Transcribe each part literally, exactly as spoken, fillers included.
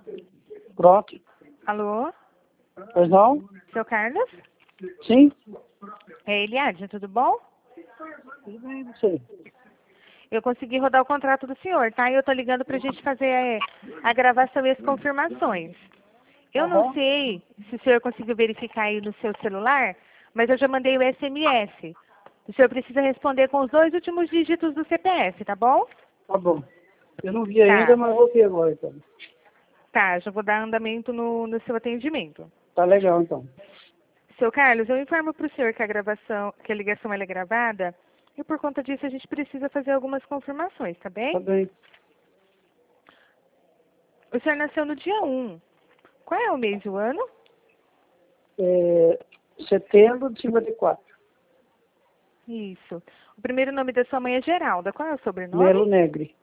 Pronto. Alô? Pois não? Seu Carlos? Sim? É Eliade, tudo bom? Tudo bem, você? Eu consegui rodar o contrato do senhor, tá? E eu tô ligando pra gente fazer é, a gravação e as confirmações. Eu não Aham. sei se o senhor conseguiu verificar aí no seu celular, mas eu já mandei o S M S. O senhor precisa responder com os dois últimos dígitos do C P F, tá bom? Tá bom. Eu não vi ainda, Tá. mas vou ver agora, então. Tá, já vou dar andamento no, no seu atendimento. Tá legal, então. Seu Carlos, eu informo para o senhor que a gravação, que a ligação ela é gravada e por conta disso a gente precisa fazer algumas confirmações, tá bem? Tá bem. O senhor nasceu no dia um. Qual é o mês e o ano? É, setembro de cinquenta e quatro. Isso. O primeiro nome da sua mãe é Geralda. Qual é o sobrenome? Melo Negri.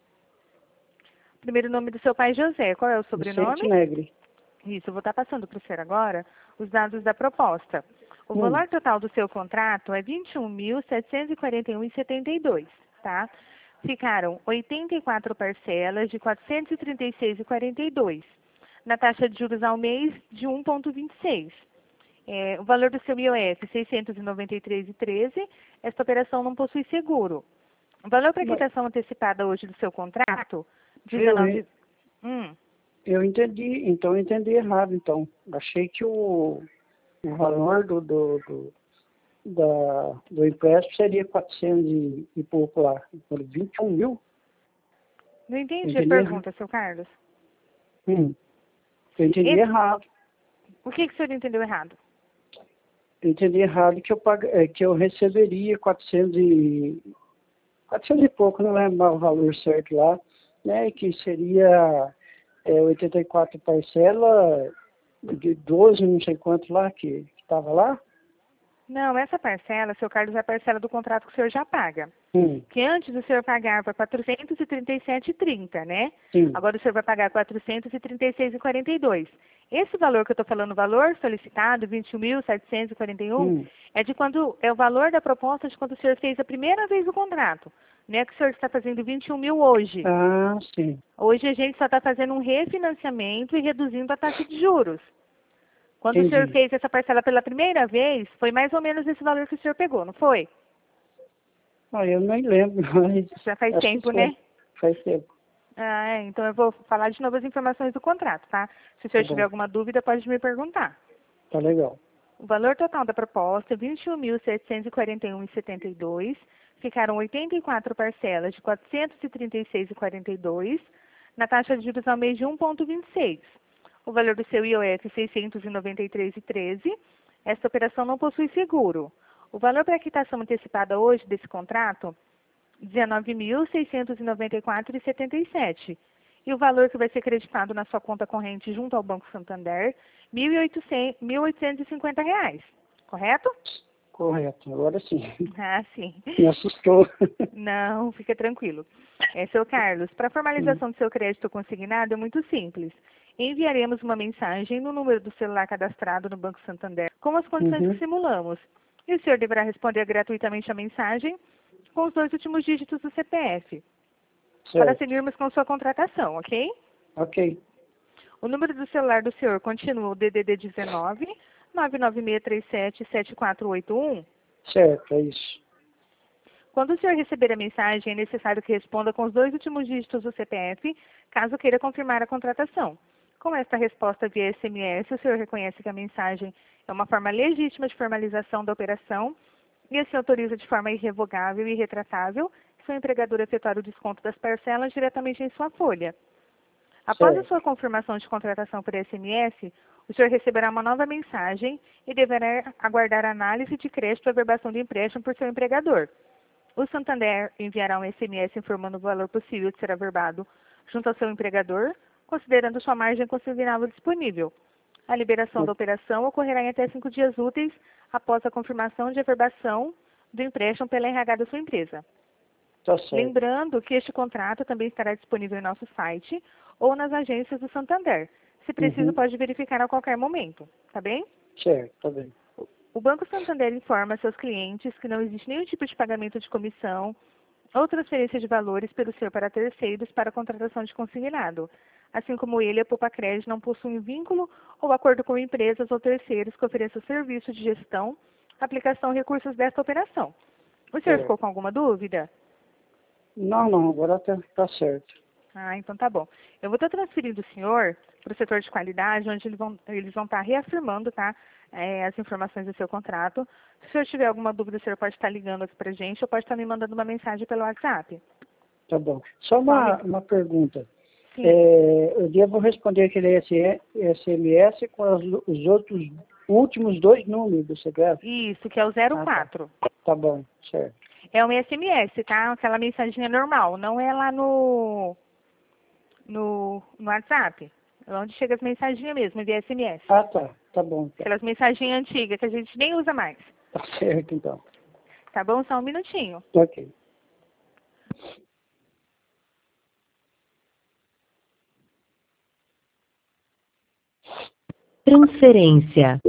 O primeiro nome do seu pai é José. Qual é o sobrenome? Vicente Negri. Isso, eu vou estar passando para o senhor agora os dados da proposta. O Hum. valor total do seu contrato é vinte e um mil setecentos e quarenta e um reais e setenta e dois centavos, tá? Ficaram oitenta e quatro parcelas de quatrocentos e trinta e seis reais e quarenta e dois centavos, na taxa de juros ao mês de um vírgula vinte e seis. É, o valor do seu I O F, seiscentos e noventa e três reais e treze centavos. Esta operação não possui seguro. O valor para Mas quitação antecipada hoje do seu contrato, eu, dezenove... Hum. eu entendi, então eu entendi errado, então. Achei que o, o valor do, do, do, da, do empréstimo seria quatrocentos e, e pouco lá. vinte e um mil? Não Eu entendi a entendi errado. pergunta, seu Carlos. Hum. Eu entendi Esse... errado. O que, que o senhor entendeu errado? Eu entendi errado que eu, pag... é, que eu receberia quatrocentos e... quatrocentos e pouco, não lembro o valor certo lá, né? Que seria é, oitenta e quatro parcelas de doze, não sei quanto lá, que estava lá. Não, essa parcela, seu Carlos, é a parcela do contrato que o senhor já paga. Hum, Que antes o senhor pagava quatrocentos e trinta e sete reais e trinta centavos, né? sim, Agora o senhor vai pagar quatrocentos e trinta e seis reais e quarenta e dois centavos. Esse valor que eu estou falando, o valor solicitado, vinte e um mil setecentos e quarenta e um, hum. é de quando é o valor da proposta de quando o senhor fez a primeira vez o contrato. Não é que o senhor está fazendo vinte e um mil hoje. Ah, sim, Hoje a gente só está fazendo um refinanciamento e reduzindo a taxa de juros. Quando o senhor entendi. fez essa parcela pela primeira vez, foi mais ou menos esse valor que o senhor pegou, não foi? Ah, eu nem lembro, mas Já faz acho que tempo, foi. né? Faz tempo. Ah, é, então eu vou falar de novo as informações do contrato, tá? Se o Tá senhor tiver bom, alguma dúvida, pode me perguntar. tá legal. O valor total da proposta é vinte e um mil setecentos e quarenta e um reais e setenta e dois centavos. Ficaram oitenta e quatro parcelas de quatrocentos e trinta e seis reais e quarenta e dois centavos, na taxa de juros ao mês de um vírgula vinte e seis. O valor do seu I O F é seiscentos e noventa e três reais e treze centavos. Esta operação não possui seguro. O valor para a quitação antecipada hoje desse contrato, dezenove mil seiscentos e noventa e quatro reais e setenta e sete centavos. E o valor que vai ser creditado na sua conta corrente junto ao Banco Santander, mil e oitocentos e cinquenta reais. Correto? Correto, agora sim. Ah, sim. Me assustou. Não, fica tranquilo. É, seu Carlos, para a Hum, formalização do seu crédito consignado é muito simples. Enviaremos uma mensagem no número do celular cadastrado no Banco Santander com as condições que uhum, simulamos. E o senhor deverá responder gratuitamente a mensagem com os dois últimos dígitos do C P F, para certo. seguirmos com sua contratação, ok? Ok, O número do celular do senhor continua o D D D dezenove, nove nove seis três sete, sete quatro oito um. certo, é isso. Quando o senhor receber a mensagem, é necessário que responda com os dois últimos dígitos do C P F, caso queira confirmar a contratação. Com esta resposta via S M S, o senhor reconhece que a mensagem é uma forma legítima de formalização da operação e assim autoriza de forma irrevogável e irretratável seu empregador efetuar o desconto das parcelas diretamente em sua folha. Após a Certo, sua confirmação de contratação por S M S, o senhor receberá uma nova mensagem e deverá aguardar a análise de crédito e averbação de empréstimo por seu empregador. O Santander enviará um S M S informando o valor possível de ser averbado junto ao seu empregador, considerando sua margem consignável disponível. A liberação da operação ocorrerá em até cinco dias úteis após a confirmação de averbação do empréstimo pela R H da sua empresa. tá certo. Lembrando que este contrato também estará disponível em nosso site ou nas agências do Santander. Se preciso, Uhum, pode verificar a qualquer momento, tá bem? certo, tá bem. O Banco Santander informa seus clientes que não existe nenhum tipo de pagamento de comissão ou transferência de valores pelo senhor para terceiros para a contratação de consignado. Assim como ele, a Poupa-Crédito não possuem vínculo ou acordo com empresas ou terceiros que ofereçam serviço de gestão, aplicação e recursos desta operação. O senhor É. ficou com alguma dúvida? Não, não, agora tá, tá certo. Ah, então tá bom. Eu vou estar transferindo o senhor para o setor de qualidade, onde eles vão eles vão estar reafirmando, tá, é, as informações do seu contrato. Se o senhor tiver alguma dúvida, o senhor pode estar ligando aqui para a gente ou pode estar me mandando uma mensagem pelo WhatsApp. Tá bom. Só uma, uma pergunta. Sim. É, eu devo responder aquele S M S com as, os outros últimos dois números do C P F? Isso, que é o zero Ah, quatro. tá. Tá bom, certo. É um S M S, tá? Aquela mensaginha normal, não é lá no, no, no WhatsApp. É onde chega as mensaginhas mesmo, de S M S. Ah, tá. Tá bom, então. Aquelas mensaginhas antigas que a gente nem usa mais. Tá certo, então. Tá bom? Só um minutinho. Ok. Transferência.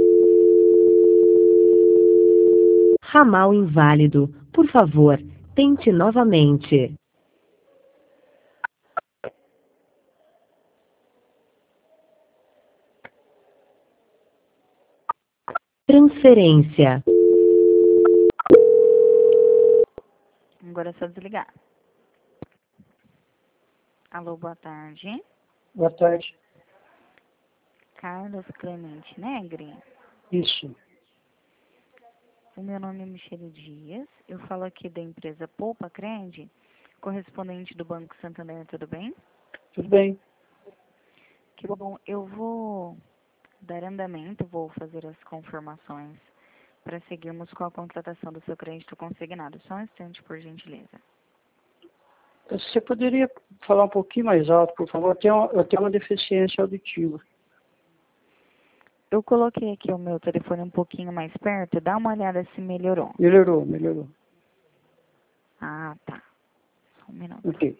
Ramal inválido. Por favor, tente novamente. Transferência. Agora é só desligar. Alô, boa tarde. Boa tarde. Carlos Clemente Negri. Isso. O meu nome é Michele Dias. Eu falo aqui da empresa Poupa-Crédito, correspondente do Banco Santander, tudo bem? Tudo bem? Que bom. Eu vou dar andamento, vou fazer as confirmações para seguirmos com a contratação do seu crédito consignado. Só um instante, por gentileza. Você poderia falar um pouquinho mais alto, por favor? Eu tenho, eu tenho uma deficiência auditiva. Eu coloquei aqui o meu telefone um pouquinho mais perto. Dá uma olhada se melhorou. Melhorou, melhorou. Ah, tá. Só um minuto. Ok.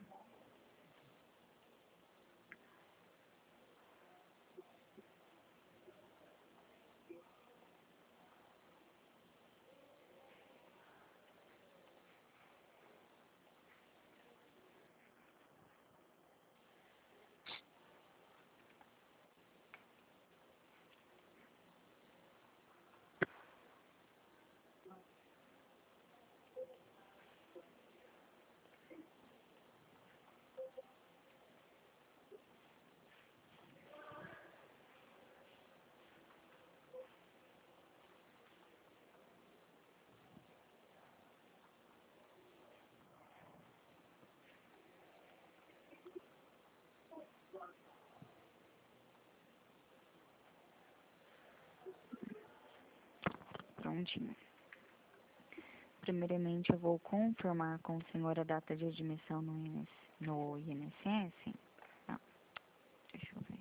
Prontinho. Primeiramente, eu vou confirmar com o senhor a data de admissão no, I N S, no I N S S. Ah, deixa eu ver.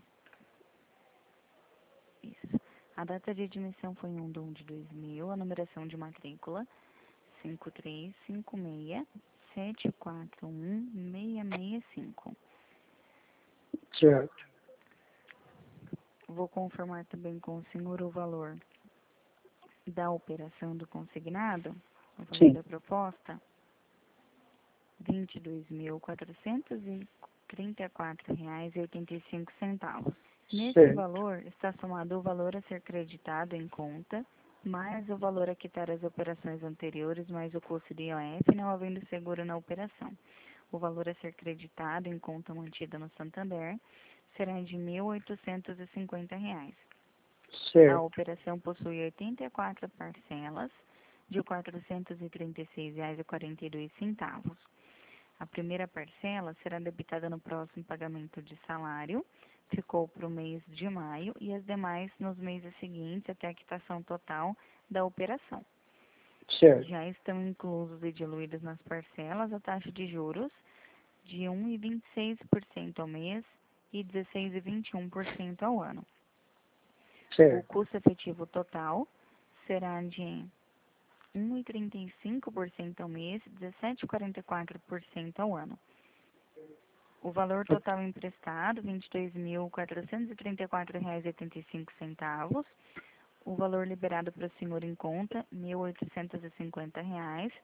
Isso. A data de admissão foi em um de um de dois mil, a numeração de matrícula cinco três cinco seis sete quatro um seis seis cinco. Certo. Vou confirmar também com o senhor o valor da operação do consignado, o valor Sim. da proposta, vinte e dois mil quatrocentos e trinta e quatro reais e oitenta e cinco centavos. Nesse Certo. valor está somado o valor a ser creditado em conta, mais o valor a quitar as operações anteriores, mais o custo de I O F, não havendo seguro na operação. O valor a ser creditado em conta mantida no Santander será de mil oitocentos e cinquenta reais. A Certo. operação possui oitenta e quatro parcelas de quatrocentos e trinta e seis reais e quarenta e dois centavos. A primeira parcela será debitada no próximo pagamento de salário, ficou para o mês de maio, e as demais nos meses seguintes até a quitação total da operação. Certo. Já estão inclusos e diluídos nas parcelas a taxa de juros de um vírgula vinte e seis por cento ao mês e dezesseis vírgula vinte e um por cento ao ano. O Certo. custo efetivo total será de um vírgula trinta e cinco por cento ao mês e dezessete vírgula quarenta e quatro por cento ao ano. O valor total emprestado, vinte e dois mil quatrocentos e trinta e quatro reais e oitenta e cinco centavos. O valor liberado para o senhor em conta, mil oitocentos e cinquenta reais.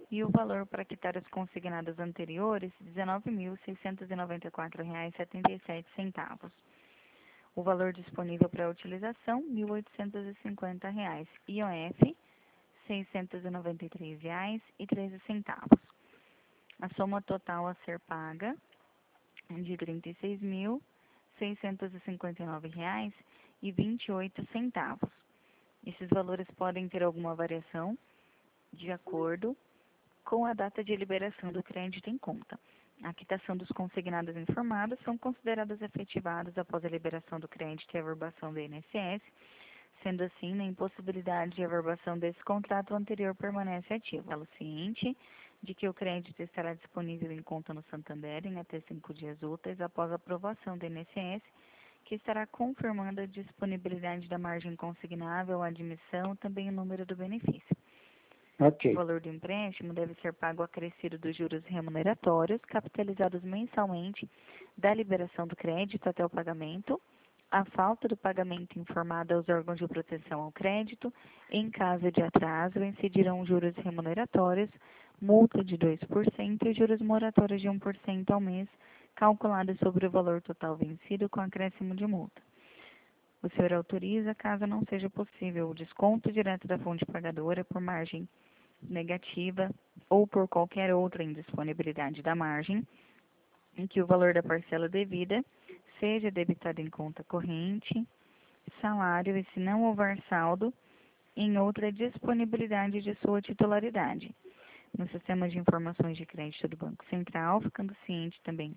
E o valor para quitar os consignados anteriores, dezenove mil, seiscentos e noventa e quatro reais e setenta e sete centavos. O valor disponível para utilização, mil oitocentos e cinquenta reais. I O F, seiscentos e noventa e três reais e treze centavos. A soma total a ser paga de trinta e seis mil, seiscentos e cinquenta e nove reais e vinte e oito centavos. Esses valores podem ter alguma variação de acordo com a data de liberação do crédito em conta. A quitação dos consignados informados são considerados efetivados após a liberação do crédito e a averbação do I N S S. Sendo assim, na impossibilidade de averbação desse contrato, o anterior permanece ativo. Ela ciente de que o crédito estará disponível em conta no Santander em até cinco dias úteis após a aprovação do I N S S, que estará confirmando a disponibilidade da margem consignável, a admissão, também o número do benefício. Ok. O valor do empréstimo deve ser pago acrescido dos juros remuneratórios, capitalizados mensalmente da liberação do crédito até o pagamento, a falta do pagamento informada aos órgãos de proteção ao crédito. Em caso de atraso, incidirão juros remuneratórios, multa de dois por cento e juros moratórios de um por cento ao mês, calculados sobre o valor total vencido com acréscimo de multa. O senhor autoriza, caso não seja possível, o desconto direto da fonte pagadora por margem negativa ou por qualquer outra indisponibilidade da margem, em que o valor da parcela devida seja debitado em conta corrente, salário e, se não houver saldo, em outra disponibilidade de sua titularidade. No sistema de informações de crédito do Banco Central, ficando ciente também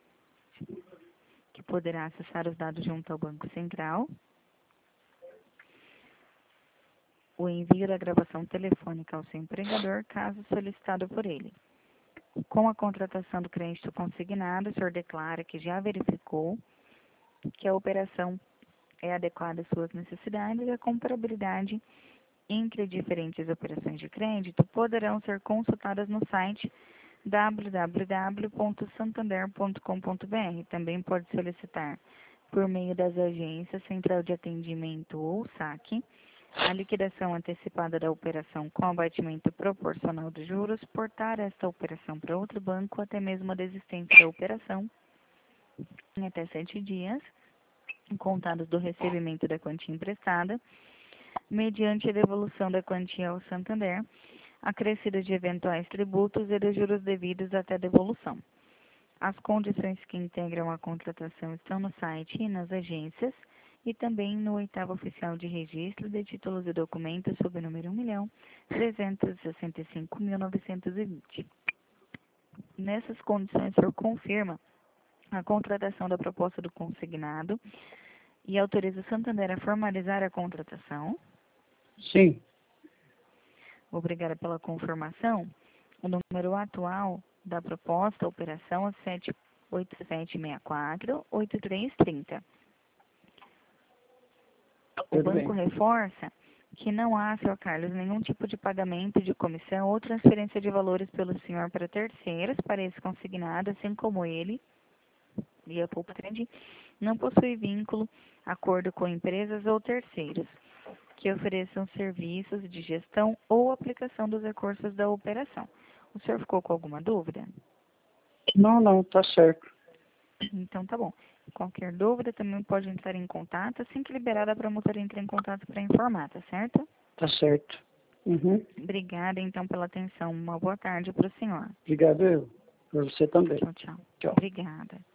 que poderá acessar os dados junto ao Banco Central, o envio da gravação telefônica ao seu empregador, caso solicitado por ele. Com a contratação do crédito consignado, o senhor declara que já verificou que a operação é adequada às suas necessidades e a comparabilidade entre diferentes operações de crédito poderão ser consultadas no site w w w ponto santander ponto com ponto b r. Também pode solicitar, por meio das agências, Central de Atendimento ou saque, a liquidação antecipada da operação com abatimento proporcional de juros, portar esta operação para outro banco, até mesmo a desistência da operação, em até sete dias, contados do recebimento da quantia emprestada, mediante a devolução da quantia ao Santander, acrescida de eventuais tributos e de juros devidos até a devolução. As condições que integram a contratação estão no site e nas agências, e também no oitavo oficial de registro de títulos e documentos sob o número um milhão, trezentos e sessenta e cinco mil, novecentos e vinte. Nessas condições, o senhor confirma a contratação da proposta do consignado e autoriza o Santander a formalizar a contratação. Sim. Obrigada pela confirmação. O número atual da proposta, a operação, é sete oito sete seis quatro, oito três três zero. O Tudo banco bem. reforça que não há, senhor Carlos, nenhum tipo de pagamento de comissão ou transferência de valores pelo senhor para terceiros para esse consignado, assim como ele e a Poupa Trend não possui vínculo, acordo com empresas ou terceiros que ofereçam serviços de gestão ou aplicação dos recursos da operação. O senhor ficou com alguma dúvida? Não, não, tá certo. Então tá bom. Qualquer dúvida também pode entrar em contato, assim que liberada a promotora entra em contato para informar, tá certo? Tá certo. Uhum. Obrigada então pela atenção. Uma boa tarde para o senhor. Obrigado eu. Para você também. Tchau, tchau. Tchau. Obrigada.